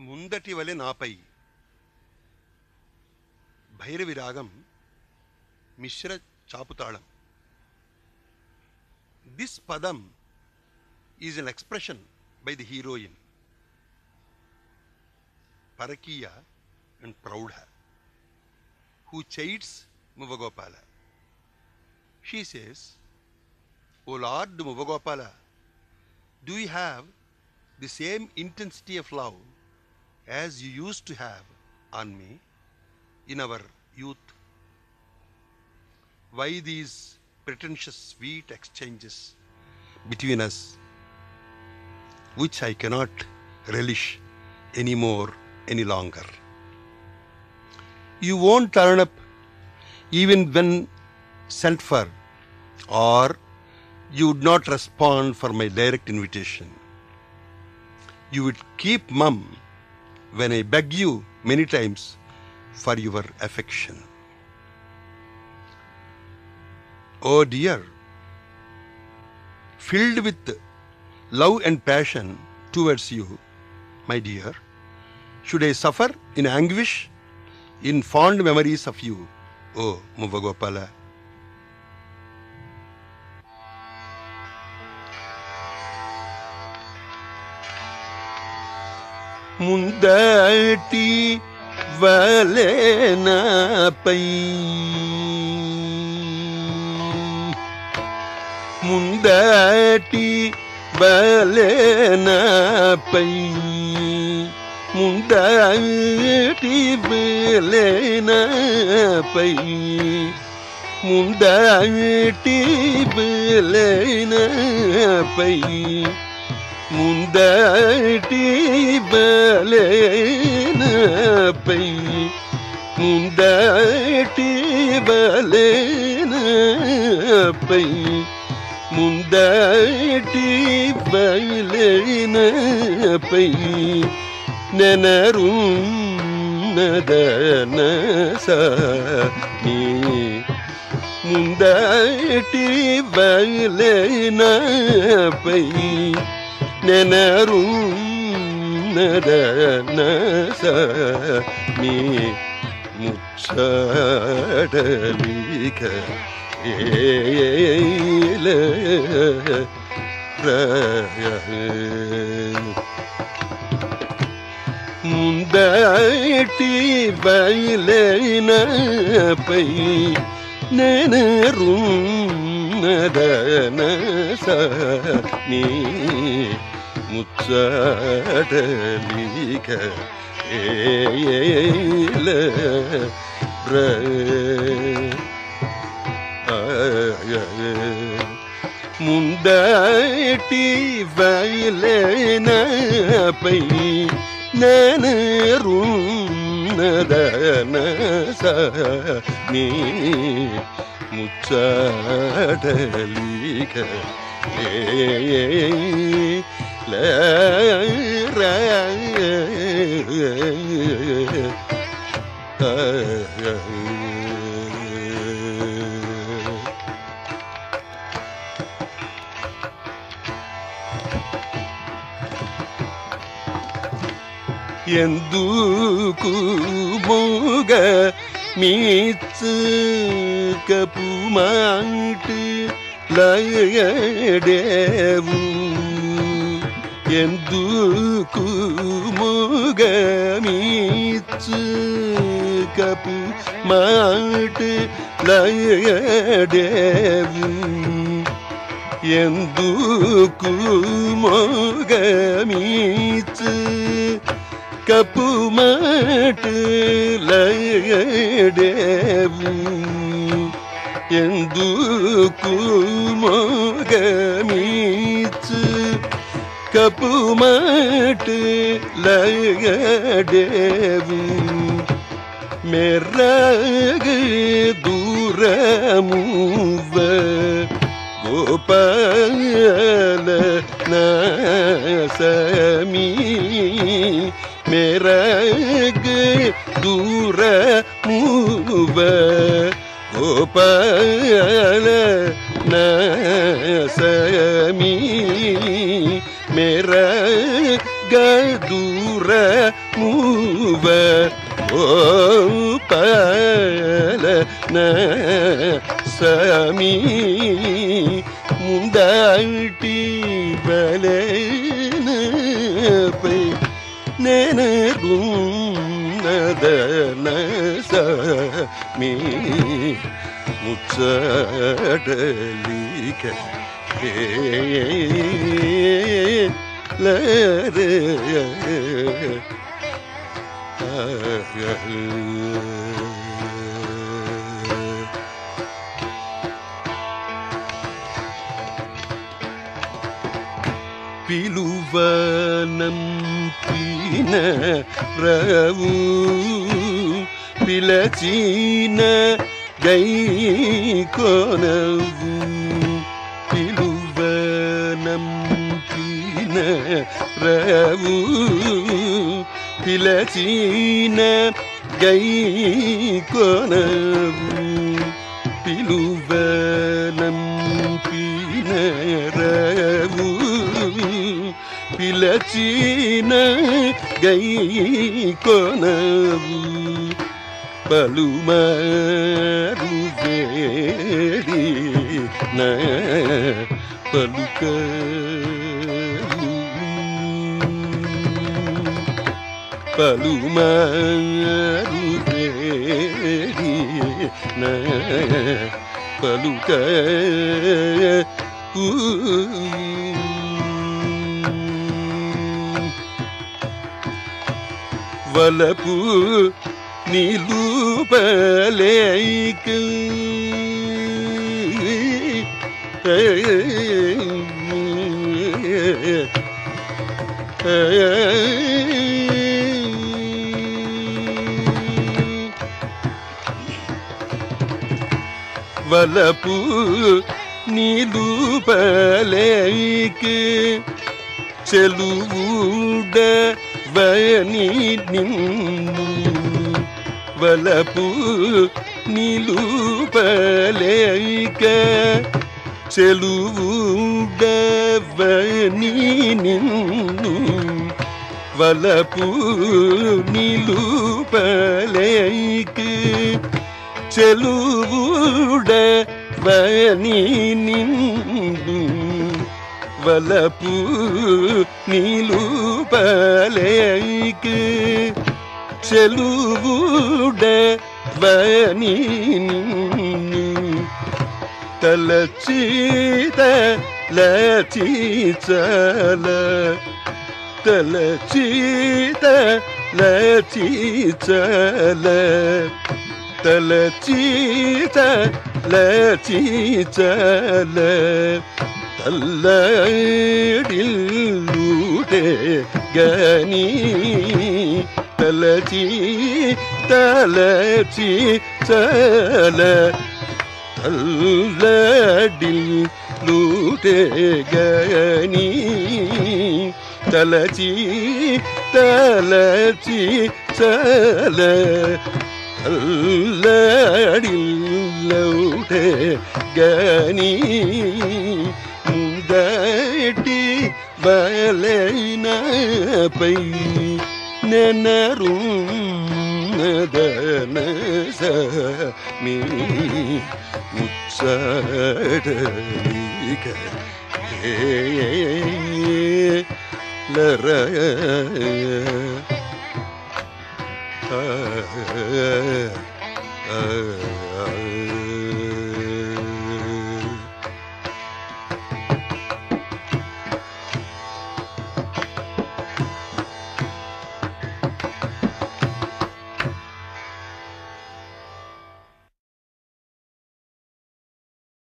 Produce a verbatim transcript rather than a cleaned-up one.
ముందటి వలె నాపై భైరవి రాగం మిశ్ర చాపుతాళం. This padam is an expression by the heroine Parakiya and Praudha, who chides Muvagopala. She says, "O Lord Muvagopala, do you have the same intensity of love as you used to have on me in our youth? Why these pretentious sweet exchanges between us, which I cannot relish any more any longer? You won't turn up even when sent for, or you would not respond for my direct invitation. You would keep mum when I beg you many times for your affection. Oh dear, filled with love and passion towards you, my dear, should I suffer in anguish in fond memories of you, oh Muvagopala?" ముందటి వలె నాపై ముందటి వలె నాపై ముందటి వలె నాపై ముందటి వలె నాపై ముందటి వలె నాపై ముందటి వలె నాపై ముందటి వలె నాపై నెనరున్నదనసాని ముందటి వలె నాపై నెనరున్నదనసాని ముచ్చటలిక ఏల రాయ ముందటి వలె నాపై నెనరున్నదనసాని ముచ్చటలిక ఏల రాయ ముందటి వలె నాపై నెనరున్నదనసాని ముచ్చటలిక ఏల రాయ ఎందుకు మోగ మీచ్చుకపు మాట లయడేవు ఎందుకు మోగ మీచ్చుకపు మాట లయడేవు ఎందుకు మోగ మీచ్చు కపు మాట లయడేవు ఎందుకు మోగ మీచ్చు కపు మాట లయడేవు మెర్రగ దూరమువ గోపాల నాసమి మెరగ దూరమువ గోపాల నాసమి మెరగ దూర ಪುರ ಮೂವ ಗೋಪಾಲ ನ ಸಮೀ ಮುಂದಾಟಿ ಬಲನ ಪೈ ನೆನರು ನದನ ಸಮೀ ಮುಚ್ಚಡಲಿಕ ಲರೆ పిలువనంపిన రవు పిలచిన గై కొనవు పిలువనంపిన రవు పిలచిన గై కొనవు పిలువనంపిన రవు పిలచిన గై కొనవు పలుమారు వేడి నా పలుకలు పలుమారు వేడి నా పలుక వలపు నిలుపలేక వలపు నిలుపలేక చెలువుడ వని నిన్ను వలపు నిలుపలేక చెలువుడవని నిన్ను వలపు నిలుపలేక చెలువుడవని నిన్ను వలపు నిలుపలేక చెలువుడవని నిన్ను తలచిత లచిచల తలచిత లచిచల తలచిత లచిచల తల్లడిల్లుటే గని తలచి తలచి చల తల్లడిల్లుటే గని తలచి తలచి చల తల్లడిల్లుటే గని ముందటి బలైనపై నెనరు నదన సమీ ముచ్చడలిక లర ఆ